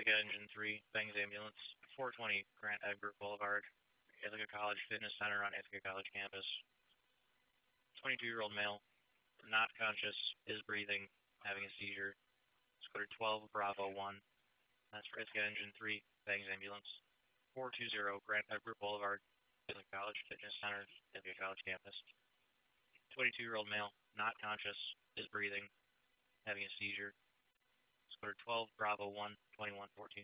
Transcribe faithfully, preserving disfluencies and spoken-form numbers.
Ithaca Engine three, Bangs Ambulance, four twenty Grant Egbert Boulevard, Ithaca College Fitness Center on Ithaca College campus. twenty-two-year-old male, not conscious, is breathing, having a seizure. Scored twelve Bravo one. That's for Ithaca Engine three, Bangs Ambulance, four two zero Grant Egbert Boulevard, Ithaca College Fitness Center, Ithaca College campus. twenty-two-year-old male, not conscious, is breathing, having a seizure. Scored twelve Bravo one, twenty-one fourteen.